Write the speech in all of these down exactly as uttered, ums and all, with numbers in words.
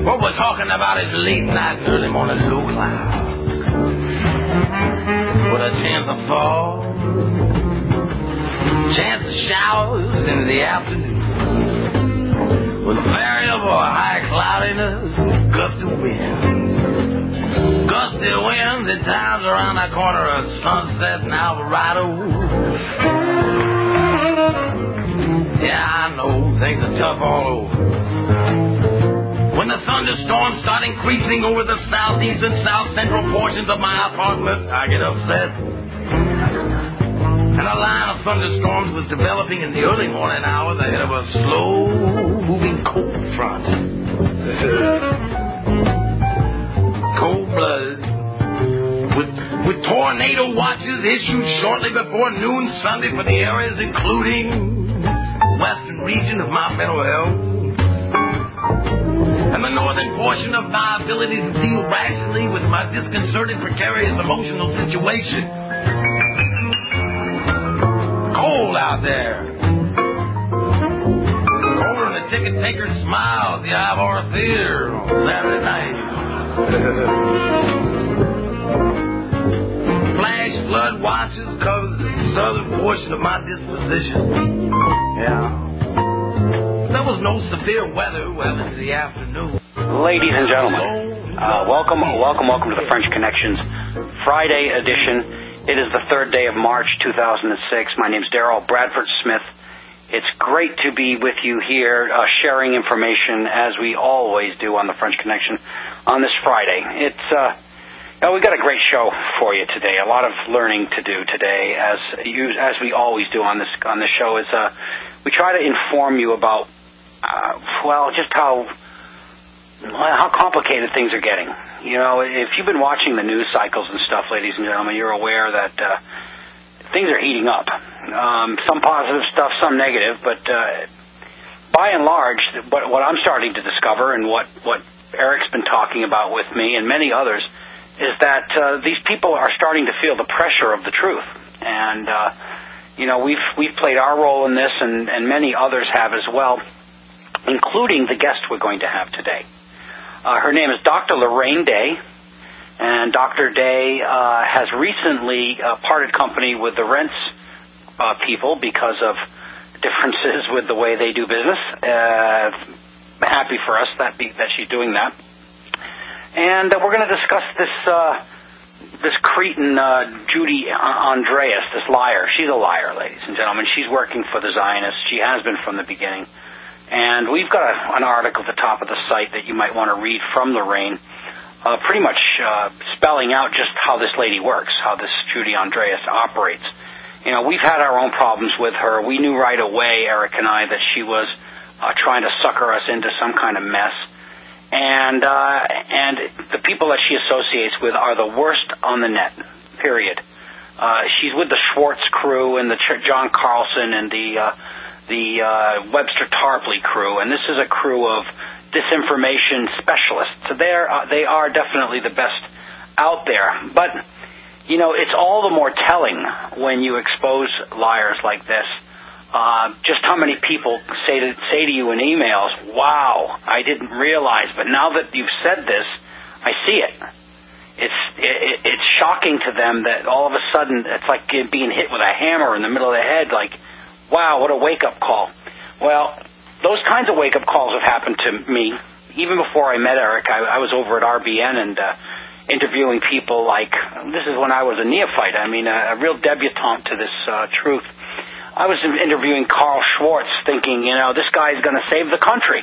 What we're talking about is late night and early morning low clouds with a chance of fall, chance of showers in the afternoon, with variable high cloudiness and gusty winds. Gusty winds at times around the corner of Sunset and Alvarado. Yeah, I know, things are tough all over. When the thunderstorms start increasing over the southeast and south central portions of my apartment, I get upset. And a line of thunderstorms was developing in the early morning hours ahead of a slow-moving cold front. Cold-blooded. With, with tornado watches issued shortly before noon Sunday for the areas including the western region of my mental health and the northern portion of my ability to deal rationally with my disconcerting, precarious emotional situation. Cold out there. Colder than a ticket taker's smile at the Ivor Theater on Saturday night. Flash flood watches cover the southern portion of my disposition. Yeah. There was no severe weather well into the afternoon. Ladies and gentlemen, uh, welcome, welcome, welcome to the French Connections Friday edition. It is the third day of March two thousand six. My name's Darrell Bradford Smith. It's great to be with you here, uh, sharing information as we always do on the French Connection on this Friday. It's uh, oh, we've got a great show for you today. A lot of learning to do today, as you, as we always do on this on this show. Is uh, we try to inform you about. Uh, well, just how how complicated things are getting. You know, if you've been watching the news cycles and stuff, ladies and gentlemen, you're aware that uh, things are heating up. Um, some positive stuff, some negative, but uh, by and large, what, what I'm starting to discover and what, what Eric's been talking about with me and many others is that uh, these people are starting to feel the pressure of the truth. And, uh, you know, we've, we've played our role in this, and, and many others have as well, including the guest we're going to have today. Uh, her name is Doctor Lorraine Day, and Doctor Day uh, has recently uh, parted company with the Rents uh, people because of differences with the way they do business. Uh, happy for us that be, that she's doing that. And uh, we're going to discuss this uh, this cretin uh, Judy Andreas, this liar. She's a liar, ladies and gentlemen. She's working for the Zionists. She has been from the beginning. And we've got a, an article at the top of the site that you might want to read from Lorraine, uh, pretty much uh, spelling out just how this lady works, how this Judy Andreas operates. You know, we've had our own problems with her. We knew right away, Eric and I, that she was uh, trying to sucker us into some kind of mess. And uh, and the people that she associates with are the worst on the net, period. Uh, she's with the Schwartz crew and the John Carlson and the... Uh, the uh, Webster Tarpley crew, and this is a crew of disinformation specialists. So they're, uh, they are definitely the best out there. But, you know, it's all the more telling when you expose liars like this, uh, just how many people say to, say to you in emails, wow, I didn't realize, but now that you've said this, I see it. It's it, it's shocking to them that all of a sudden it's like being hit with a hammer in the middle of the head, like, wow, what a wake-up call. Well, those kinds of wake-up calls have happened to me. Even before I met Eric, I, I was over at R B N and uh, interviewing people like, this is when I was a neophyte, I mean, a, a real debutante to this uh, truth. I was interviewing Carl Schwartz thinking, you know, this guy's going to save the country.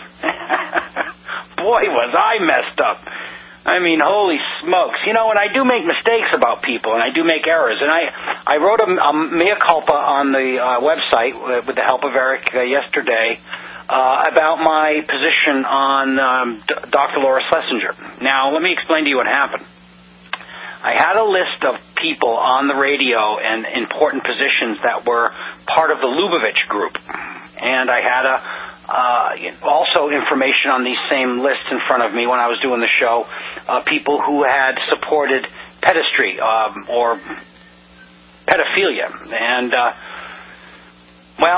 Boy, was I messed up. I mean, holy smokes. You know, and I do make mistakes about people, and I do make errors. And I, I wrote a, a mea culpa on the uh, website with the help of Eric uh, yesterday uh, about my position on um, D- Doctor Laura Schlesinger. Now, let me explain to you what happened. I had a list of people on the radio and important positions that were part of the Lubavitch group. And I had a Uh, also information on these same lists in front of me when I was doing the show, uh, people who had supported pedestry um, or pedophilia. And, uh, well,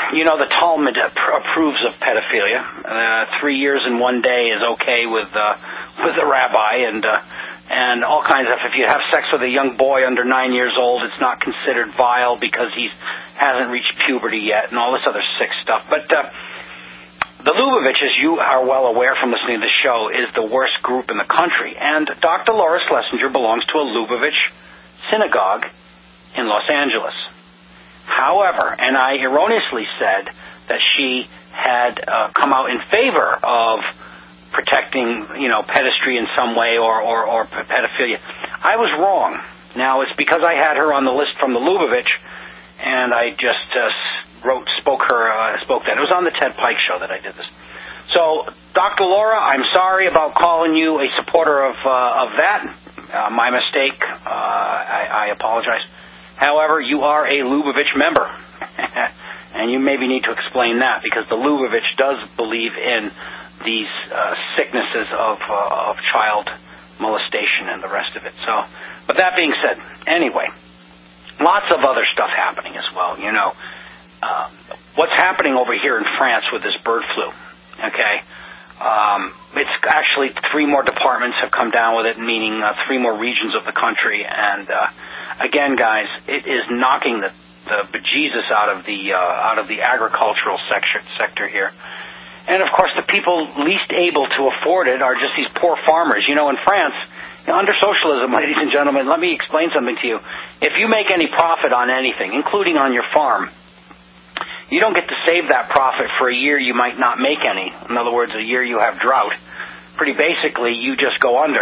you know, the Talmud approves of pedophilia. Uh, three years and one day is okay with uh, with the rabbi, and uh, and all kinds of. If you have sex with a young boy under nine years old, it's not considered vile because he hasn't reached puberty yet, and all this other sick stuff. But uh, the Lubavitch, as you are well aware from listening to the show, is the worst group in the country. And Doctor Laura Schlesinger belongs to a Lubavitch synagogue in Los Angeles. However, and I erroneously said that she had uh, come out in favor of protecting, you know, pedestry in some way or, or, or pedophilia. I was wrong. Now, it's because I had her on the list from the Lubavitch, and I just uh, wrote, spoke her, uh, spoke that. It was on the Ted Pike show that I did this. So, Doctor Laura, I'm sorry about calling you a supporter of uh, of that. Uh, my mistake. Uh, I, I apologize. However, you are a Lubavitch member, and you maybe need to explain that, because the Lubavitch does believe in these uh, sicknesses of uh, of child molestation and the rest of it. So, but that being said, anyway, lots of other stuff happening as well. You know, uh, what's happening over here in France with this bird flu, okay? Um, it's actually three more departments have come down with it, meaning uh, three more regions of the country. And uh, again, guys, it is knocking the, the bejesus out of the uh, out of the agricultural sector sector here. And of course, the people least able to afford it are just these poor farmers. You know, in France, you know, under socialism, ladies and gentlemen, let me explain something to you. If you make any profit on anything, including on your farm, you don't get to save that profit for a year you might not make any. In other words, a year you have drought. Pretty basically, you just go under.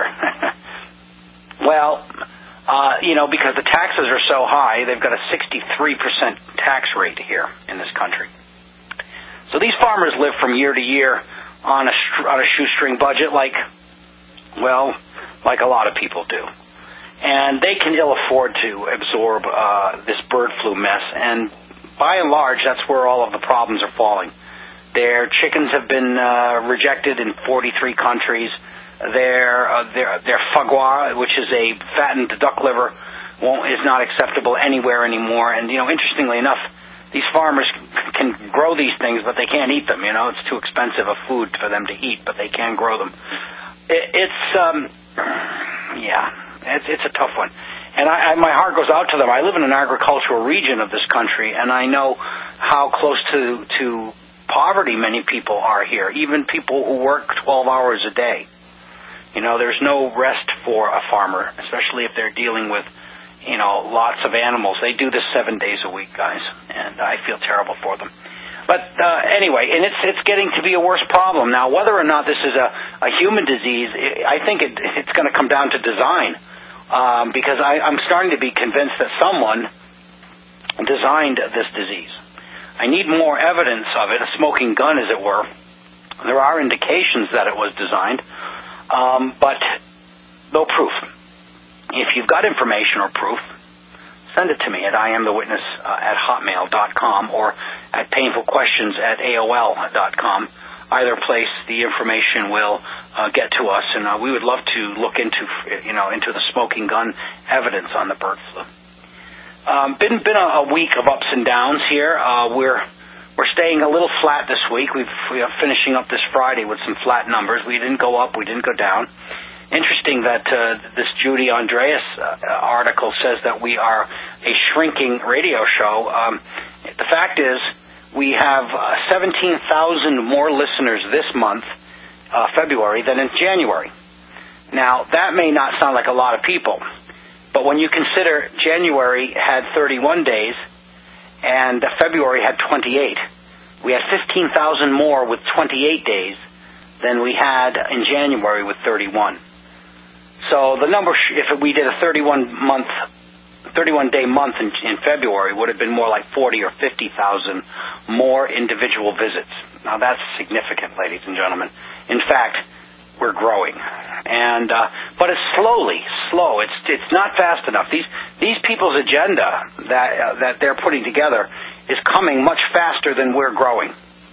Well, uh, you know, because the taxes are so high, they've got a sixty-three percent tax rate here in this country. So these farmers live from year to year on a, on a shoestring budget like, well, like a lot of people do. And they can ill afford to absorb uh, this bird flu mess, and by and large, that's where all of the problems are falling. Their chickens have been uh, rejected in forty-three countries. Their uh, their their foie gras, which is a fattened duck liver, won't, is not acceptable anywhere anymore. And you know, interestingly enough, these farmers can grow these things, but they can't eat them. You know, it's too expensive a food for them to eat, but they can grow them. It, it's um, yeah, it's it's a tough one. And I, I, my heart goes out to them. I live in an agricultural region of this country, and I know how close to, to poverty many people are here, even people who work twelve hours a day. You know, there's no rest for a farmer, especially if they're dealing with, you know, lots of animals. They do this seven days a week, guys, and I feel terrible for them. But uh, anyway, and it's it's getting to be a worse problem. Now, whether or not this is a, a human disease, I think it, it's going to come down to design. Um, because I, I'm starting to be convinced that someone designed this disease. I need more evidence of it, a smoking gun, as it were. There are indications that it was designed, um, but no proof. If you've got information or proof, send it to me at I am the witness uh, at hotmail dot com or at painful questions at A O L dot com. Either place, the information will uh, get to us, and uh, we would love to look into, you know, into the smoking gun evidence on the bird flu. Um, been been a, a week of ups and downs here. Uh, we're we're staying a little flat this week. We've, we are finishing up this Friday with some flat numbers. We didn't go up, we didn't go down. Interesting that uh, this Judy Andreas uh, article says that we are a shrinking radio show. Um, the fact is, we have uh, seventeen thousand more listeners this month, uh, February, than in January. Now, that may not sound like a lot of people, but when you consider January had thirty-one days and uh, February had twenty-eight, we had fifteen thousand more with twenty-eight days than we had in January with thirty-one. So the number, if we did a thirty-one month thirty-one day month in, in February, would have been more like forty or fifty thousand more individual visits. Now that's significant, ladies and gentlemen. In fact, we're growing, and uh, but it's slowly, slow. It's it's not fast enough. These these people's agenda that uh, that they're putting together is coming much faster than we're growing.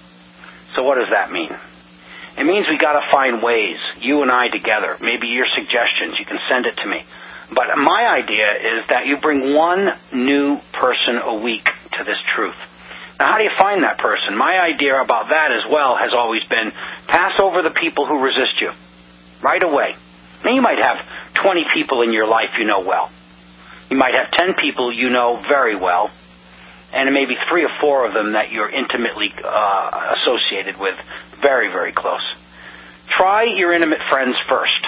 So what does that mean? It means we got to find ways, you and I together. Maybe your suggestions, you can send it to me. But my idea is that you bring one new person a week to this truth. Now, how do you find that person? My idea about that as well has always been pass over the people who resist you right away. Now, you might have twenty people in your life you know well. You might have ten people you know very well, and maybe three or four of them that you're intimately uh, associated with, very, very close. Try your intimate friends first.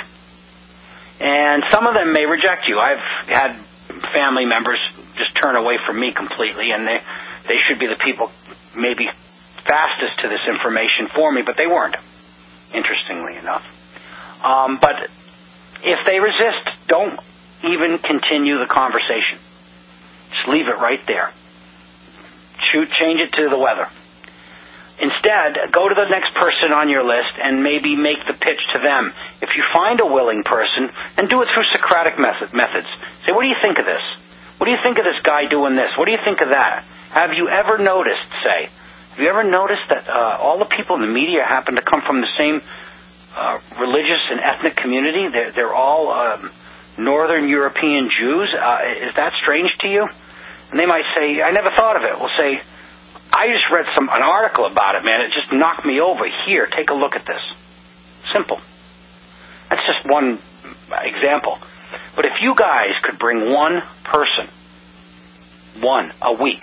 And some of them may reject you. I've had family members just turn away from me completely, and they, they should be the people maybe fastest to this information for me, but they weren't, interestingly enough. Um, but if they resist, don't even continue the conversation. Just leave it right there. Shoot, change it to the weather. Instead, go to the next person on your list and maybe make the pitch to them. If you find a willing person, and do it through Socratic method, methods. Say, what do you think of this? What do you think of this guy doing this? What do you think of that? Have you ever noticed, say, have you ever noticed that uh, all the people in the media happen to come from the same uh, religious and ethnic community? They're, they're all um, Northern European Jews. Uh, is that strange to you? And they might say, I never thought of it. We'll say, I just read some an article about it, man. It just knocked me over. Here, take a look at this. Simple. That's just one example. But if you guys could bring one person, one, a week,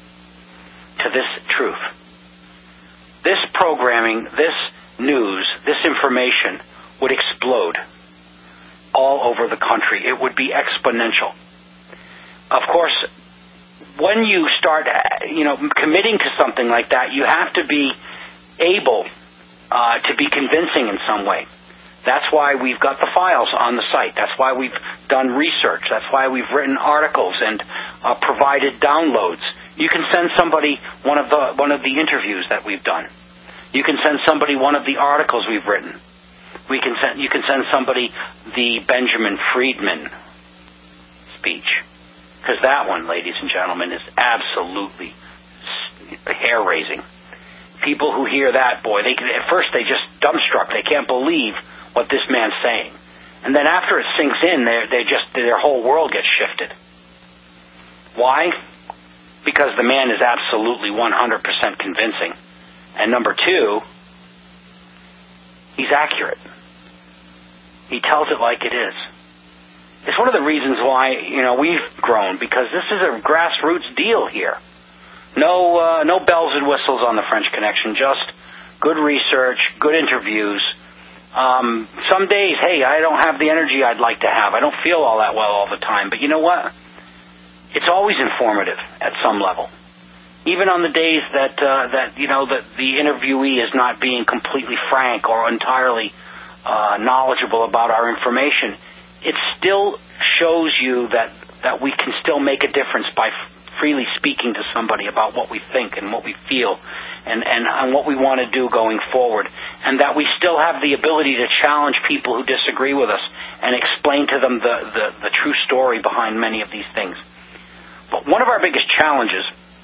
to this truth, this programming, this news, this information would explode all over the country. It would be exponential. Of course, when you start, you know, committing to something like that, you have to be able uh, to be convincing in some way. That's why we've got the files on the site. That's why we've done research. That's why we've written articles and uh, provided downloads. You can send somebody one of the one of the interviews that we've done. You can send somebody one of the articles we've written. We can send you can send somebody the Benjamin Friedman speech. Because that one, ladies and gentlemen, is absolutely hair-raising. People who hear that, boy, they at first they just dumbstruck. They can't believe what this man's saying. And then after it sinks in, they they just their whole world gets shifted. Why? Because the man is absolutely one hundred percent convincing. And number two, he's accurate. He tells it like it is. It's one of the reasons why, you know, we've grown, because this is a grassroots deal here. No uh, no bells and whistles on the French Connection, just good research, good interviews. Um, some days, hey, I don't have the energy I'd like to have. I don't feel all that well all the time. But you know what? It's always informative at some level. Even on the days that, uh, that you know, that the interviewee is not being completely frank or entirely uh, knowledgeable about our information, it still shows you that, that we can still make a difference by f- freely speaking to somebody about what we think and what we feel and, and, and what we want to do going forward, and that we still have the ability to challenge people who disagree with us and explain to them the, the, the true story behind many of these things. But one of our biggest challenges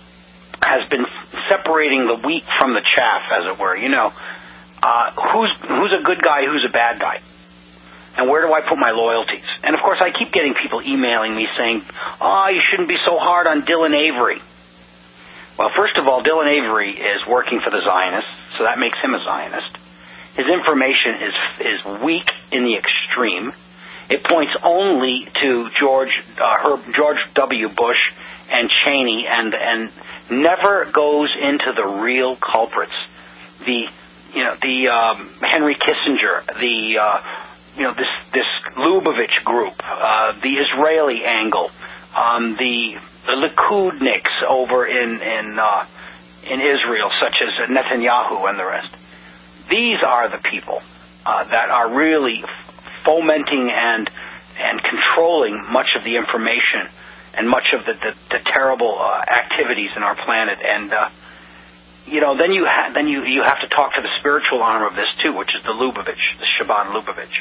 has been separating the wheat from the chaff, as it were. You know, uh, who's who's a good guy, who's a bad guy? And where do I put my loyalties? And, of course, I keep getting people emailing me saying, oh, you shouldn't be so hard on Dylan Avery. Well, first of all, Dylan Avery is working for the Zionists, so that makes him a Zionist. His information is is weak in the extreme. It points only to George uh, Herb, George W. Bush and Cheney, and and never goes into the real culprits. The you know the um, Henry Kissinger, the uh, you know this this Lubavitch group, uh, the Israeli angle, um, the the Likudniks over in in uh, in Israel, such as Netanyahu and the rest. These are the people uh, that are really fomenting and and controlling much of the information and much of the the, the terrible uh, activities in our planet. And uh, you know, then you ha- then you you have to talk to the spiritual arm of this too, which is the Lubavitch, the Shabbat Lubavitch.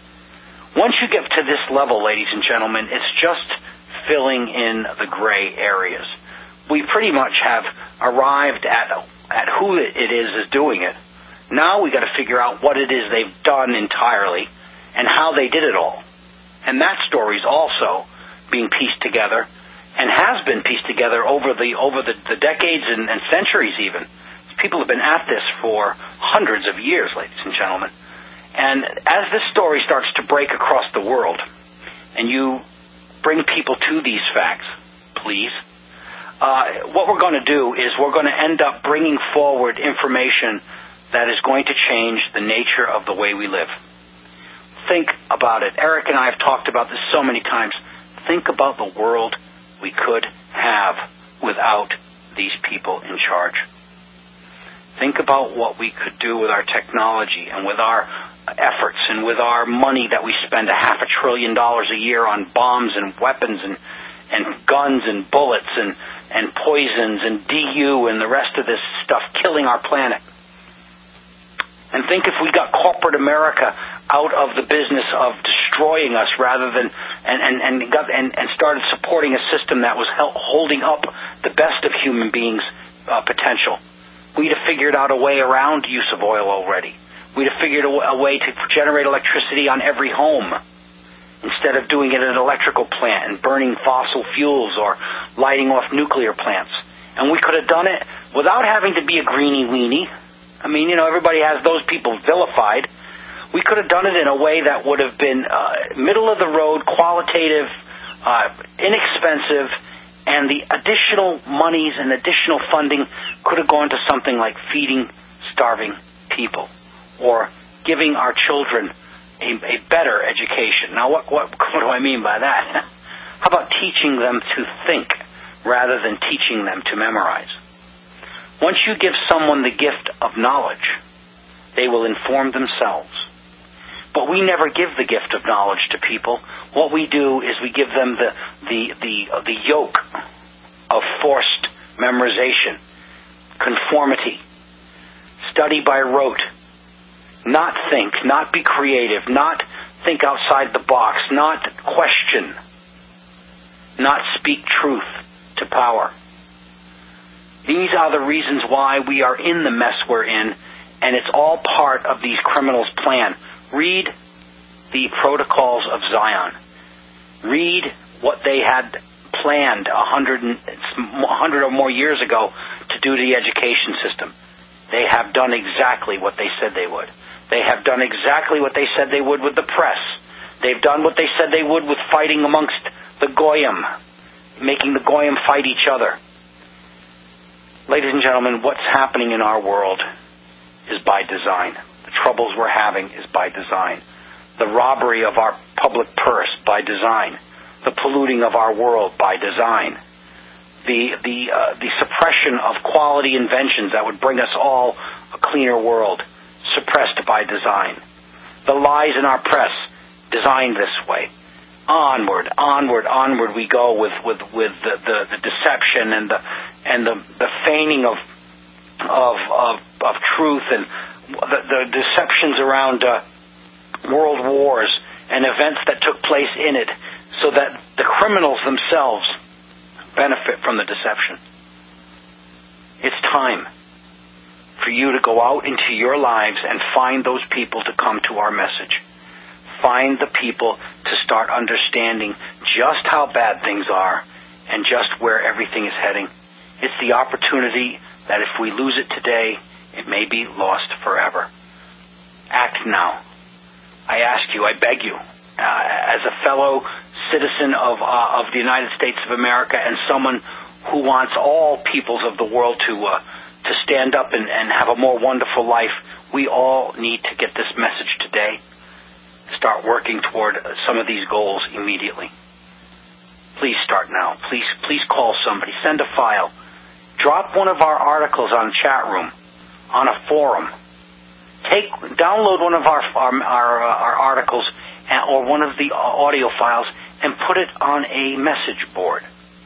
Once you get to this level, ladies and gentlemen, it's just filling in the gray areas. We pretty much have arrived at at who it is is doing it. Now we got to figure out what it is they've done entirely and how they did it all. And that story's also being pieced together. and has been pieced together over the over the, the decades and, and centuries even. People have been at this for hundreds of years, ladies and gentlemen. And as this story starts to break across the world, and you bring people to these facts, please, uh, what we're going to do is we're going to end up bringing forward information that is going to change the nature of the way we live. Think about it. Eric and I have talked about this so many times. Think about the world we could have without these people in charge. Think about what we could do with our technology and with our efforts and with our money that we spend a half a trillion dollars a year on bombs and weapons and, and guns and bullets and, and poisons and D U and the rest of this stuff killing our planet. And think if we got corporate America out of the business of destroying us rather than and and and, got, and, and started supporting a system that was hel- holding up the best of human beings' uh, potential. We'd have figured out a way around use of oil already. We'd have figured a, w- a way to generate electricity on every home instead of doing it at an electrical plant and burning fossil fuels or lighting off nuclear plants. And we could have done it without having to be a greenie weenie. I mean, you know, everybody has those people vilified. We could have done it in a way that would have been uh, middle-of-the-road, qualitative, uh, inexpensive, and the additional monies and additional funding could have gone to something like feeding starving people or giving our children a, a better education. Now, what, what, what do I mean by that? How about teaching them to think rather than teaching them to memorize? Once you give someone the gift of knowledge, they will inform themselves. But we never give the gift of knowledge to people. What we do is we give them the the the, uh, the yoke of forced memorization, conformity, study by rote, not think, not be creative, not think outside the box, not question, not speak truth to power. These are the reasons why we are in the mess we're in, and it's all part of these criminals' plan. Read the Protocols of Zion. Read what they had planned a hundred, a hundred or more years ago to do to the education system. They have done exactly what they said they would. They have done exactly what they said they would with the press. They've done what they said they would with fighting amongst the Goyim, making the Goyim fight each other. Ladies and gentlemen, what's happening in our world is by design. The troubles we're having is by design. The robbery of our public purse by design. The polluting of our world by design. The the uh, the suppression of quality inventions that would bring us all a cleaner world, suppressed by design. The lies in our press, designed this way. Onward, onward, onward we go with with with the, the, the deception and the and the, the feigning of of of, of truth and the, the deceptions around uh, world wars and events that took place in it, so that the criminals themselves benefit from the deception. It's time for you to go out into your lives and find those people to come to our message. Find the people to start understanding just how bad things are and just where everything is heading. It's the opportunity that if we lose it today, it may be lost forever. Act now. I ask you, I beg you, uh, as a fellow citizen of uh, of the United States of America and someone who wants all peoples of the world to uh, to stand up and, and have a more wonderful life, we all need to get this message today. Start working toward some of these goals immediately. Please start now. Please, please call somebody. Send a file. Drop one of our articles on chat room, on a forum. Take, download one of our our our, uh, our articles and, or one of the audio files and put it on a message board.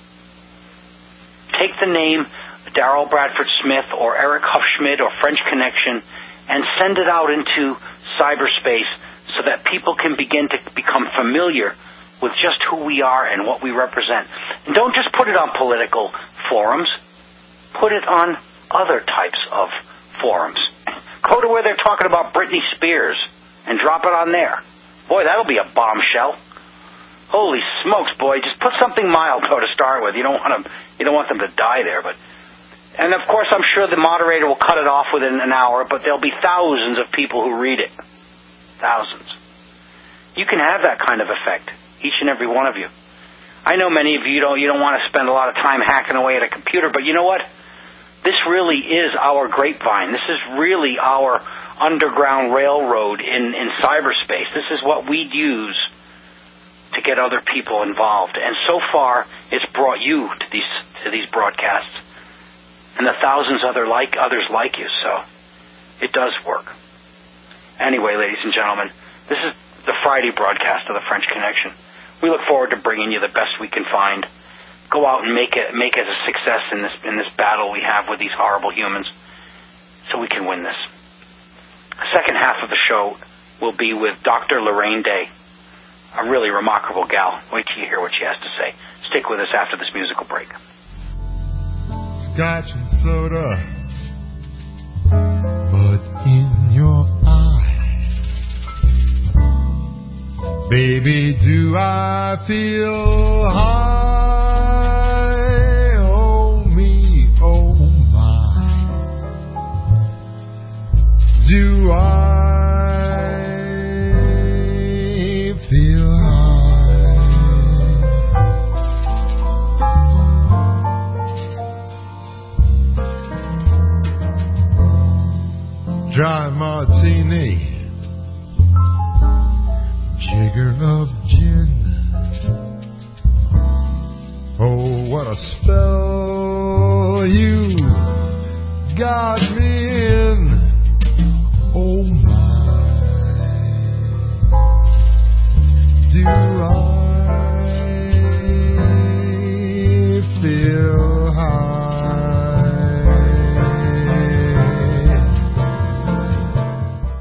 Take the name Darrell Bradford Smith or Eric Huffschmidt or French Connection and send it out into cyberspace, so that people can begin to become familiar with just who we are and what we represent. And don't just put it on political forums. Put it on other types of forums. Go to where they're talking about Britney Spears and drop it on there. Boy, that'll be a bombshell. Holy smokes, boy! Just put something mild though to start with. You don't want them. You don't want them to die there, but. And of course, I'm sure the moderator will cut it off within an hour, but there'll be thousands of people who read it. Thousands. You can have that kind of effect, each and every one of you. I know many of you don't, you don't want to spend a lot of time hacking away at a computer, but you know what? This really is our grapevine. This is really our underground railroad in, in cyberspace. This is what we use to get other people involved. And so far, it's brought you to these to these broadcasts. And the thousands other like others like you, so it does work. Anyway, ladies and gentlemen, this is the Friday broadcast of the French Connection. We look forward to bringing you the best we can find. Go out and make it make it a success in this in this battle we have with these horrible humans, so we can win this. The second half of the show will be with Doctor Lorraine Day, a really remarkable gal. Wait till you hear what she has to say. Stick with us after this musical break. Scotch and soda, but in your eye, baby, do I feel high? Oh me, oh my, do I feel high? Dry martini, jigger of gin. Oh, what a spell you got me